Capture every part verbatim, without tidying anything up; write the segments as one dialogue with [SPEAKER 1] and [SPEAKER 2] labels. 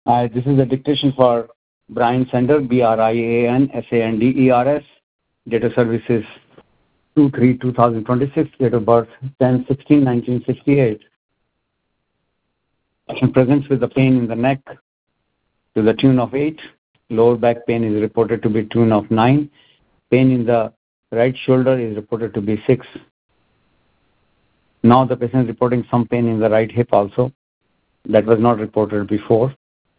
[SPEAKER 1] Uh, this is the dictation for Brian Sender, B R I A N S A N D E R S. Date of service is two three two thousand twenty-six. Date of birth ten sixteen nineteen sixty-eight. Patient presents with the pain in the neck to the tune of eight. Lower back pain is reported to be tune of nine. Pain in the right shoulder is reported to be six. Now the patient is reporting some pain in the right hip also. That was not reported before.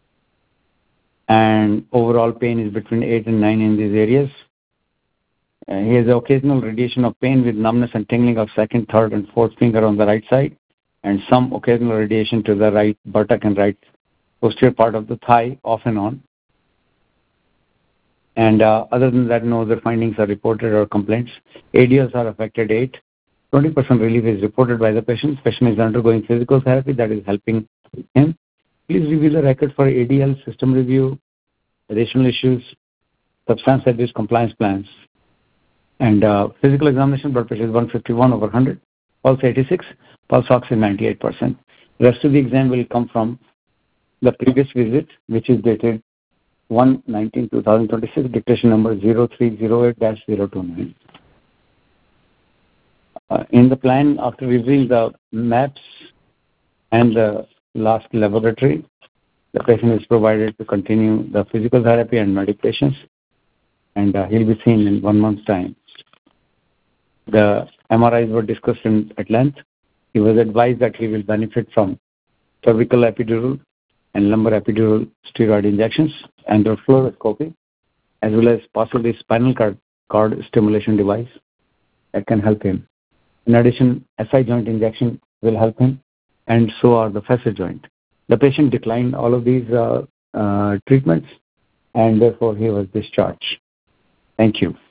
[SPEAKER 1] And overall pain is between eight and nine in these areas. Uh, he has occasional radiation of pain with numbness and tingling of second, third, and fourth finger on the right side, and some occasional radiation to the right buttock and right posterior part of the thigh, off and on. And uh, other than that, no other findings are reported or complaints. A D Ls are affected eight. twenty percent relief is reported by the patient. Patient is undergoing physical therapy that is helping him. Please review the record for A D L, system review, additional issues, substance abuse compliance plans. And uh, physical examination, blood pressure is one fifty-one over one hundred, pulse eighty-six, pulse ox is ninety-eight percent. Rest of the exam will come from the previous visit, which is dated one nineteen two thousand twenty-six, dictation number zero three zero eight dash zero two nine. Uh, in the plan, after reviewing the maps and the last laboratory, the patient is provided to continue the physical therapy and medications, and uh, he'll be seen in one month's time. The M R Is were discussed in, at length. He was advised that he will benefit from cervical epidural and lumbar epidural steroid injections and fluoroscopy, as well as possibly spinal cord, cord stimulation device that can help him. In addition, S I joint injection will help him, and so are the facet joint. The patient declined all of these uh, uh, treatments, and therefore he was discharged. Thank you.